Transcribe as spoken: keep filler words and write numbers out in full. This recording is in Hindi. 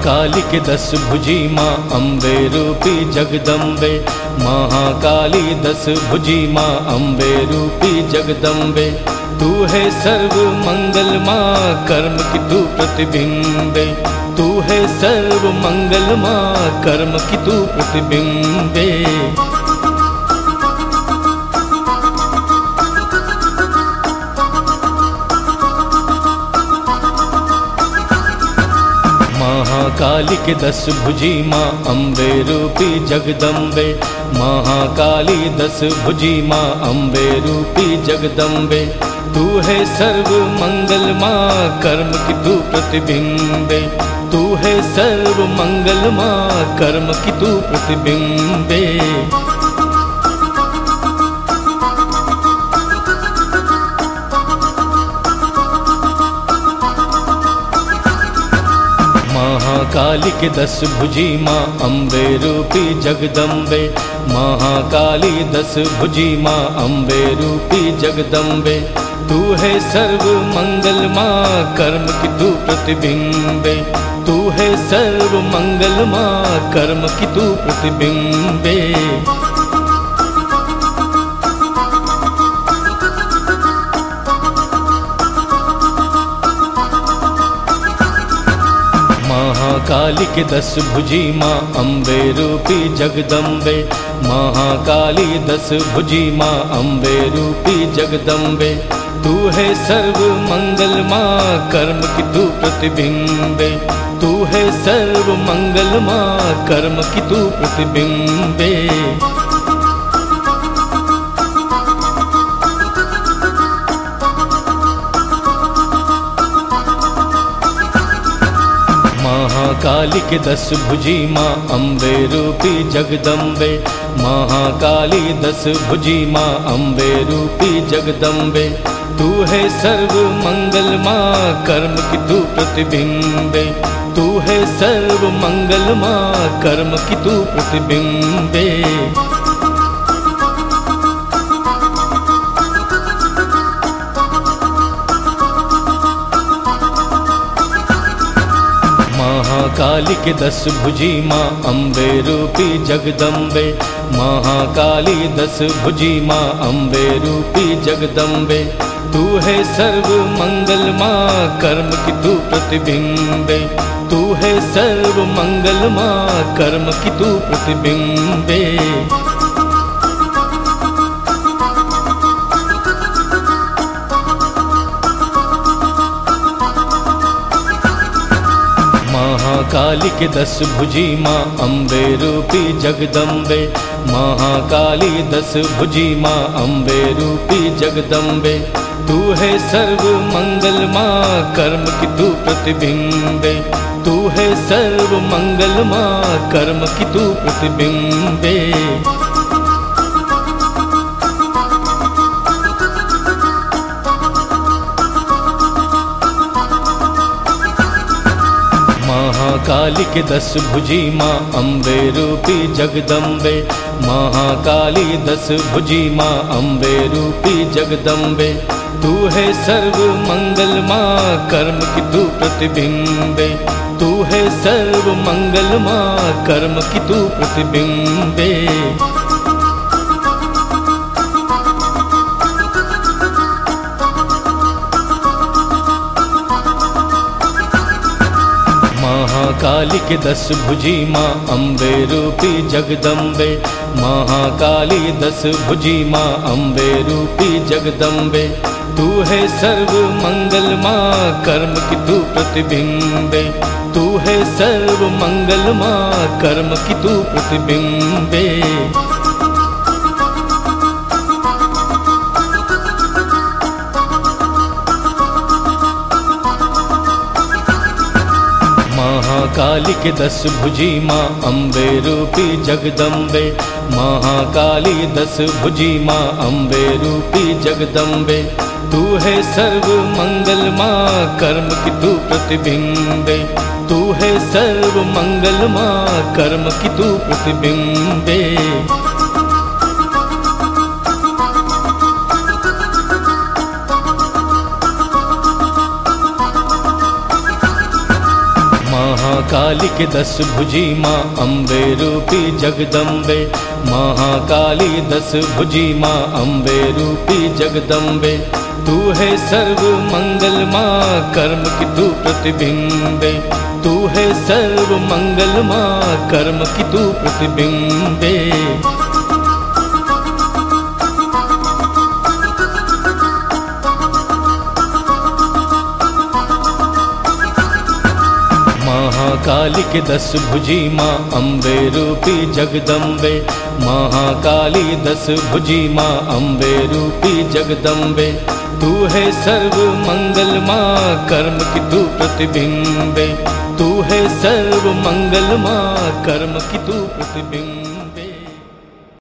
महाकाली के दस भुजी माँ अम्बे रूपी जगदम्बे। महाकाली दस भुजी माँ अम्बे रूपी जगदम्बे। तू है सर्व मंगल माँ कर्म की तू प्रतिबिंबे। तू है सर्व मंगल माँ कर्म की तू प्रतिबिंबे। महाकाली के दस भुजी माँ अम्बे रूपी जगदम्बे। महाकाली दस भुजी माँ अम्बे रूपी जगदम्बे। तू है सर्व मंगल माँ कर्म की तू प्रतिबिंबे। तू है सर्व मंगल माँ कर्म की तू प्रतिबिंबे। महाकाली के दस भुजी माँ अम्बे रूपी जगदम्बे। महाकाली दस भुजी माँ अम्बे रूपी जगदम्बे। तू है सर्व मंगल माँ कर्म की तू प्रतिबिंबे। तू है सर्व मंगल माँ कर्म की तू प्रतिबिंबे। महाकाली के दस भुजी माँ अम्बे रूपी जगदम्बे। महाकाली दस भुजी माँ अम्बे रूपी जगदम्बे। तू है सर्व मंगल माँ कर्म की तू प्रतिबिंबे। तू है सर्व मंगल माँ कर्म की तू प्रतिबिंबे। महाकाली के दस भुजी माँ अम्बे रूपी जगदम्बे। महाकाली दस भुजी माँ अम्बे रूपी जगदम्बे। तू है सर्व मंगल माँ कर्म की तू प्रतिबिंबे। तू है सर्व मंगल माँ कर्म की तू प्रतिबिंबे। महाकाली के दस भुजी माँ अम्बे रूपी जगदम्बे। महाकाली दस भुजी माँ अम्बे रूपी जगदम्बे। तू है सर्व मंगल माँ कर्म की तू प्रतिबिंबे। तू है सर्व मंगल माँ कर्म की तू प्रतिबिंबे। महाकाली के दस भुजी माँ अम्बे रूपी जगदम्बे। महाकाली दस भुजी माँ अम्बे रूपी जगदम्बे। तू है सर्व मंगल माँ कर्म की तू प्रतिबिंबे। तू है सर्व मंगल माँ कर्म की तू प्रतिबिंबे। महाकाली के दस भुजी माँ अम्बे रूपी जगदम्बे। महाकाली दस भुजी माँ अम्बे रूपी जगदम्बे। तू है सर्व मंगल माँ कर्म की तू प्रतिबिंबे। तू है सर्व मंगल माँ कर्म की तू प्रतिबिंबे। महाकाली के दस भुजी माँ अम्बे रूपी जगदम्बे। महाकाली दस भुजी माँ अम्बे रूपी जगदम्बे। तू है सर्व मंगल माँ कर्म की तू प्रतिबिंबे। तू है सर्व मंगल माँ कर्म की तू प्रतिबिंबे। महाकाली के दस भुजी माँ अम्बे रूपी जगदम्बे। महाकाली दस भुजी माँ अम्बे रूपी जगदम्बे। तू है सर्व मंगल माँ कर्म की तू प्रतिबिंबे। तू है सर्व मंगल माँ कर्म की तू प्रतिबिंबे। महाकाली महाकाली के दस भुजी माँ अम्बे रूपी जगदम्बे, महाकाली दस भुजी माँ अम्बे रूपी जगदम्बे। तू है सर्व मंगल माँ कर्म की तू प्रतिबिंबे, तू है सर्व मंगल माँ कर्म की तू प्रतिबिंबे। महाकाली के दस भुजी माँ अम्बे रूपी जगदम्बे, महाकाली दस भुजी माँ अम्बे रूपी जगदम्बे। तू है सर्व मंगल माँ कर्म की तू प्रतिबिंबे, तू है सर्व मंगल माँ कर्म की तू प्रतिबिंबे।